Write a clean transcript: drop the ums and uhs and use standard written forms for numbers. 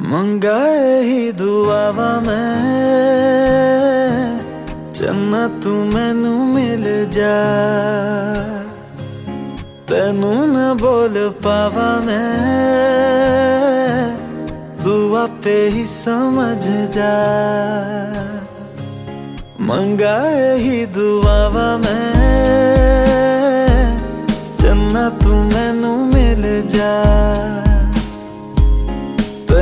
मंगाए ही दुआवा मैं चन्ना तू मैनू मिल जा। तेनू न बोल पावा मैं तू आपे ही समझ जा। मंगाए ही दुआवा मैं